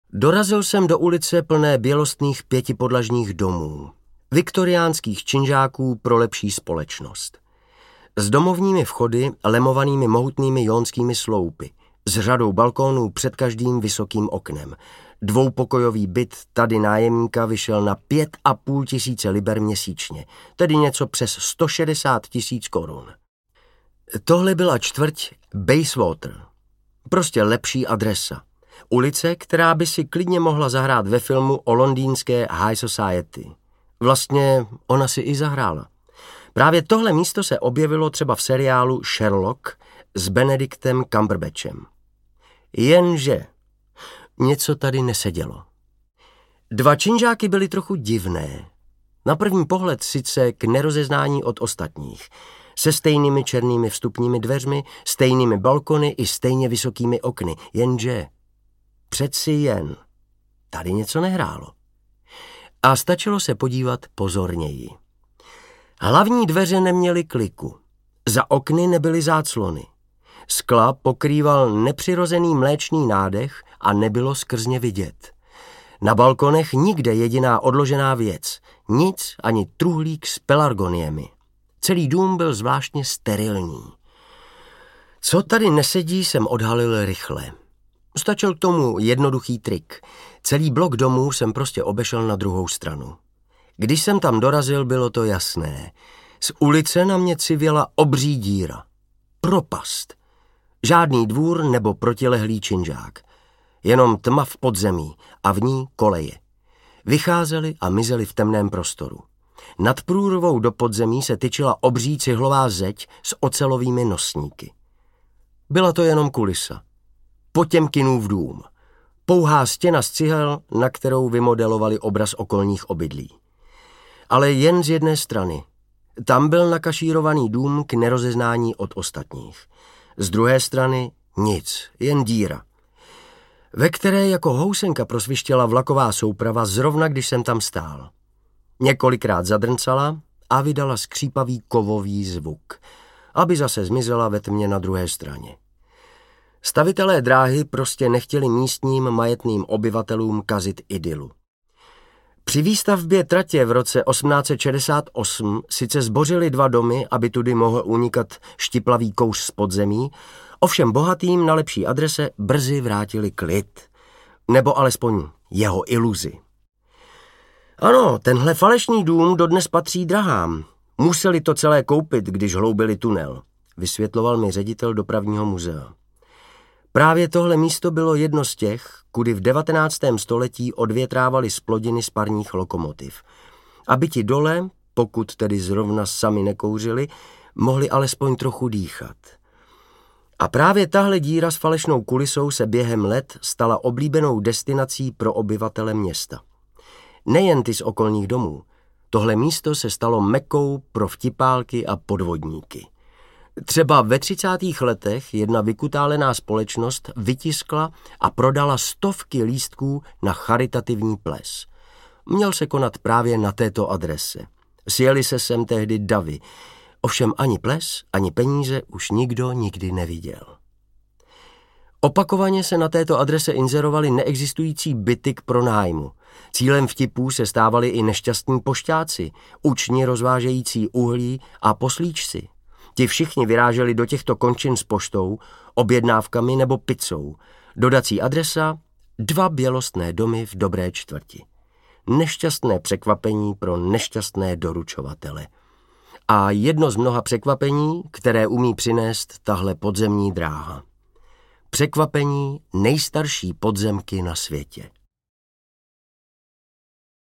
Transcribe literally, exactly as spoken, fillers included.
Dorazil jsem do ulice plné bělostných pětipodlažních domů, viktoriánských činžáků pro lepší společnost. S domovními vchody lemovanými mohutnými jónskými sloupy, s řadou balkónů před každým vysokým oknem. Dvoupokojový byt tady nájemníka vyšel na pět a půl tisíce liber měsíčně, tedy něco přes sto šedesát tisíc korun. Tohle byla čtvrť Bayswater. Prostě lepší adresa. Ulice, která by si klidně mohla zahrát ve filmu o londýnské high society. Vlastně ona si i zahrála. Právě tohle místo se objevilo třeba v seriálu Sherlock s Benedictem Cumberbatchem. Jenže něco tady nesedělo. Dva činžáky byly trochu divné. Na první pohled sice k nerozeznání od ostatních. Se stejnými černými vstupními dveřmi, stejnými balkony i stejně vysokými okny. Jenže přeci jen tady něco nehrálo. A stačilo se podívat pozorněji. Hlavní dveře neměly kliku. Za okny nebyly záclony. Skla pokrýval nepřirozený mléčný nádech a nebylo skrz ně vidět. Na balkonech nikde jediná odložená věc. Nic, ani truhlík s pelargoniemi. Celý dům byl zvláštně sterilní. Co tady nesedí, jsem odhalil rychle. Stačil k tomu jednoduchý trik. Celý blok domů jsem prostě obešel na druhou stranu. Když jsem tam dorazil, bylo to jasné. Z ulice na mě civěla obří díra. Propast. Žádný dvůr nebo protilehlý činžák. Jenom tma v podzemí a v ní koleje. Vycházely a mizely v temném prostoru. Nad průrvou do podzemí se tyčila obří cihlová zeď s ocelovými nosníky. Byla to jenom kulisa. Potěmkinův dům. Pouhá stěna z cihel, na kterou vymodelovali obraz okolních obydlí. Ale jen z jedné strany. Tam byl nakašírovaný dům k nerozeznání od ostatních. Z druhé strany nic, jen díra, ve které jako housenka prosvištěla vlaková souprava zrovna, když jsem tam stál. Několikrát zadrncala a vydala skřípavý kovový zvuk, aby zase zmizela ve tmě na druhé straně. Stavitelé dráhy prostě nechtěli místním majetným obyvatelům kazit idylu. Při výstavbě tratě v roce osmnáct set šedesát osm sice zbořili dva domy, aby tudy mohl unikat štiplavý kouř z podzemí, ovšem bohatým na lepší adrese brzy vrátili klid. Nebo alespoň jeho iluzi. Ano, tenhle falešný dům dodnes patří drahám. Museli to celé koupit, když hloubili tunel, vysvětloval mi ředitel dopravního muzea. Právě tohle místo bylo jedno z těch, kudy v devatenáctém století odvětrávali zplodiny z parních lokomotiv. Aby ti dole, pokud tedy zrovna sami nekouřili, mohli alespoň trochu dýchat. A právě tahle díra s falešnou kulisou se během let stala oblíbenou destinací pro obyvatele města. Nejen ty z okolních domů. Tohle místo se stalo mekou pro vtipálky a podvodníky. Třeba ve třicátých letech jedna vykutálená společnost vytiskla a prodala stovky lístků na charitativní ples. Měl se konat právě na této adrese. Sjeli se sem tehdy davy. Ovšem ani ples, ani peníze už nikdo nikdy neviděl. Opakovaně se na této adrese inzerovaly neexistující byty k pronájmu. Cílem vtipů se stávali i nešťastní pošťáci, učni rozvážející uhlí a poslíčci. Ti všichni vyráželi do těchto končin s poštou, objednávkami nebo pizzou. Dodací adresa: dva bělostné domy v dobré čtvrti. Nešťastné překvapení pro nešťastné doručovatele. A jedno z mnoha překvapení, které umí přinést tahle podzemní dráha. Překvapení nejstarší podzemky na světě.